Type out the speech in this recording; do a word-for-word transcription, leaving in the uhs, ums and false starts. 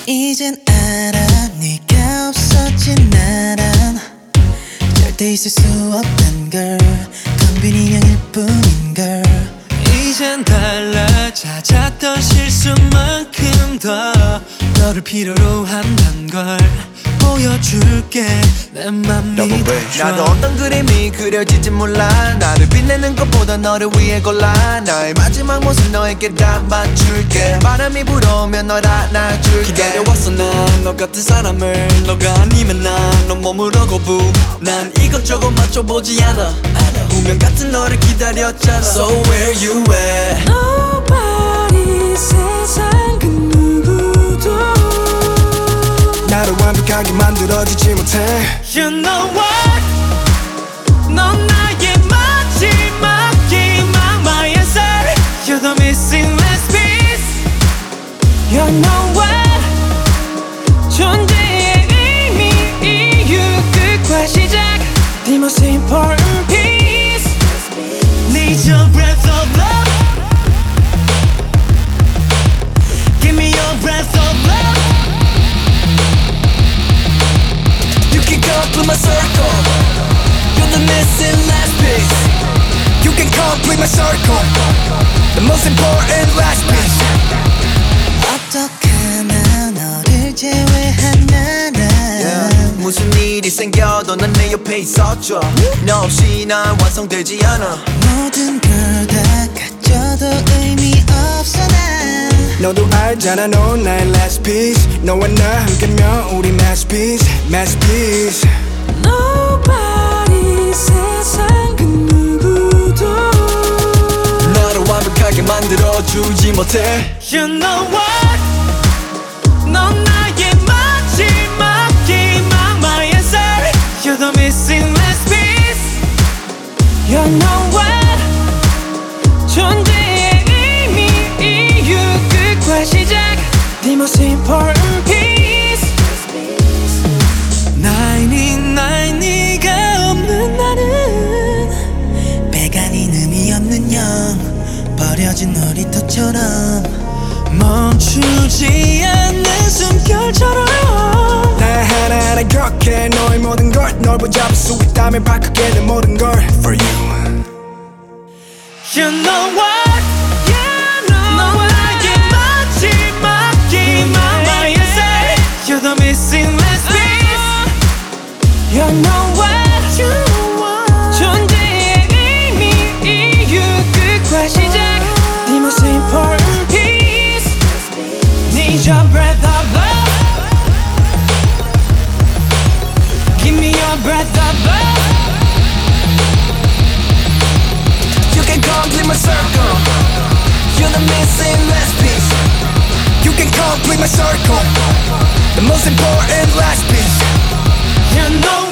이젠 알아 네가 없어진 나란 절대 있을 수 없단 걸 덤빈 인형일 뿐인 걸 이젠 달라 잦았던 실수만큼 더 너를 필요로 한단 걸 보여줄게 내 맘 믿어줘. 나도 어떤 그림이 그려질지 몰라 나를 빛내는 것보다 너를 위해 골라 나의 마지막 모습 너에게 다 맞출게 바람이 불어오면 널 안아줄게 기다려왔어 난 너 같은 사람을 너가 아니면 난 너 머물러 거부 난 이것저것 맞춰보지 않아 운명 같은 너를 기다렸잖아 So where you at Nobody 세상 그 누구도 나를 완벽하게 만들어주지 못해 You know what 넌 나의 마지막 희망 My answer You're the missing last piece You know what 존재의 의미 이유 끝과 시작 The most important piece Need your breath of love Give me your breath of love You can complete my circle You're the missing last piece You can complete my circle The most important last piece 어떡하나 너를 제외한 나란 yeah. 무슨 일이 생겨도 난 내 옆에 있어줘 너 없이 난 완성되지 않아 모든 걸 다 가져도 의미 없어 난 너도 알잖아 넌 나의 last piece 너와 나 함께면 우리 masterpiece masterpiece Nobody 세상 그 누구도 나를 완벽하게 만들어주지 못해 You know what 넌 나의 마지막 희망 My answer You're the missing last piece You know what 존재의 의미 이유 끝과 시작 The most important piece 나인이나인 네가 없는 나는 배가닌 의미 없는 영 버려진 놀이터처럼 멈추지 않는 숨결처럼 나 하나하나 격해 너의 모든 걸 널 붙잡을 수 있다면 바꾸게 내 모든 걸 For you You know what You know 넌 나의 마지막 희망 My answer You're the missing last piece You know what You know what 존재의 의미 이유 끝과 시작 The most important piece Need your breath of love Give me your breath of love You can complete my circle You're the missing last piece You can complete my circle The most important last piece You know